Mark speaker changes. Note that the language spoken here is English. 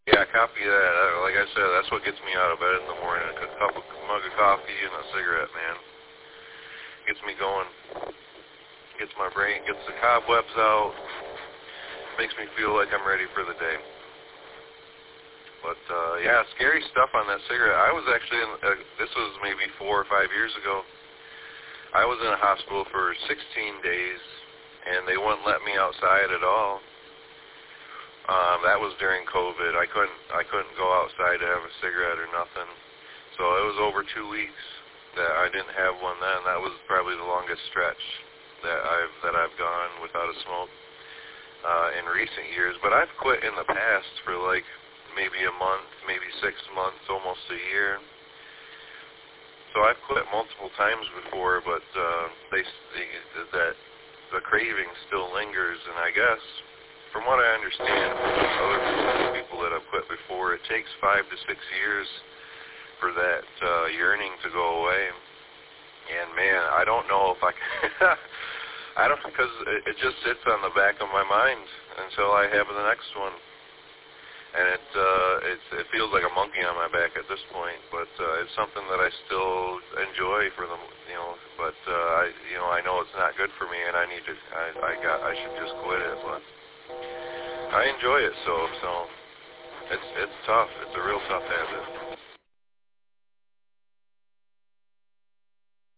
Speaker 1: Yeah, copy that. Like I said, that's what gets me out of bed in the morning. A mug of coffee and a cigarette, man. Gets me going. Gets my brain, gets the cobwebs out. Makes me feel like I'm ready for the day. But, yeah, scary stuff on that cigarette. I was actually this was maybe 4 or 5 years ago. I was in a hospital for 16 days, and they wouldn't let me outside at all. That was during COVID. I couldn't go outside to have a cigarette or nothing. So it was over 2 weeks that I didn't have one then. That was probably the longest stretch that I've gone without a smoke in recent years. But I've quit in the past for like maybe a month, maybe 6 months, almost a year. So I've quit multiple times before, but that the craving still lingers, and I guess from what I understand from other people that have quit before, it takes 5 to 6 years for that yearning to go away. And man, I don't know if I can. I don't, because it just sits on the back of my mind until I have the next one. And it feels like a monkey on my back at this point, but it's something that I still enjoy for them, But I know it's not good for me, and I should just quit it. But I enjoy it, so it's tough. It's a real tough habit.